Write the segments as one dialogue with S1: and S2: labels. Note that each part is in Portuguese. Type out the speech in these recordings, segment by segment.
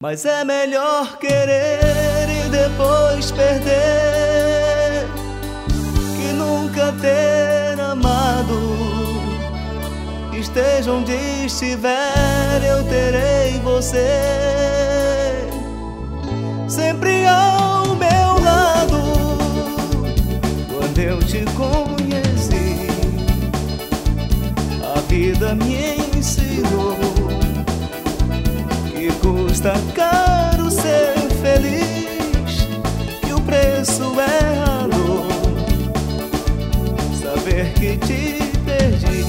S1: Mas é melhor querer e depois perder que nunca ter amado. Esteja onde estiver, eu terei você sempre ao meu lado. Quando eu te conheci, a vida me ensinou que custa caro ser feliz, que o preço é a dor, saber que te perdi.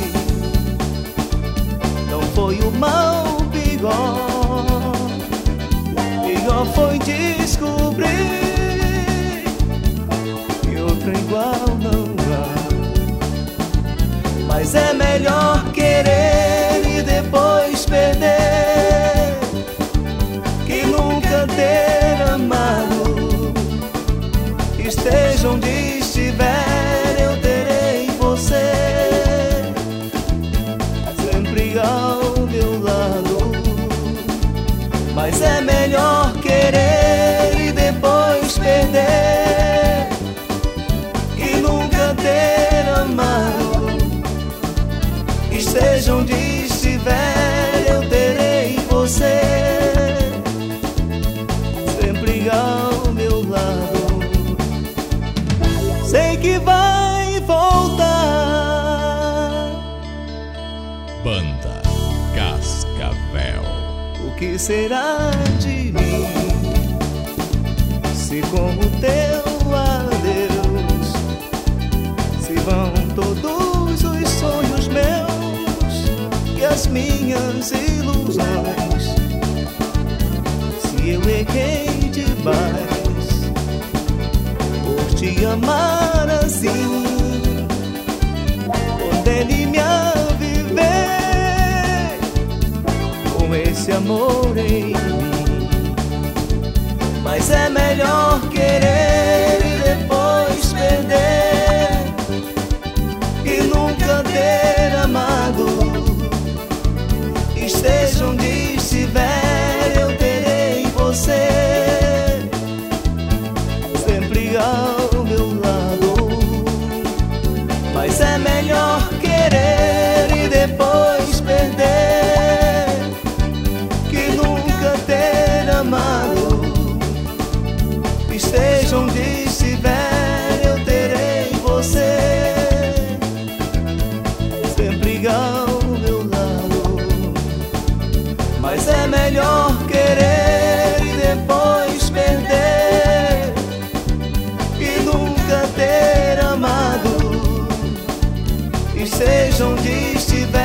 S1: Não foi o mal pior, pior foi descobrir que outra igual não há. Mas é melhor querer e depois perder que nunca ter amado. Esteja onde estiver, eu terei você sempre ao meu lado. Mas é melhor querer e depois perder que nunca ter amado. Esteja onde estiver, eu terei você sempre ao meu lado. Sei que vai voltar.
S2: Banda Cascavel.
S1: O que será de mim se com o teu adeus se vão todos os sonhos meus e as minhas ilusões? Se eu errei demais por te amar assim, condene-me a viver com esse amor em mim. Mas é melhor querer e depois perder que nunca ter amado. Esteja onde estiver, eu terei você sempre ao meu lado. Mas é melhor querer e depois perder que nunca ter amado. Esteja onde estiver, eu terei você sempre ao meu lado. Mas é melhor querer e depois perder que nunca ter amado. Esteja onde estiver,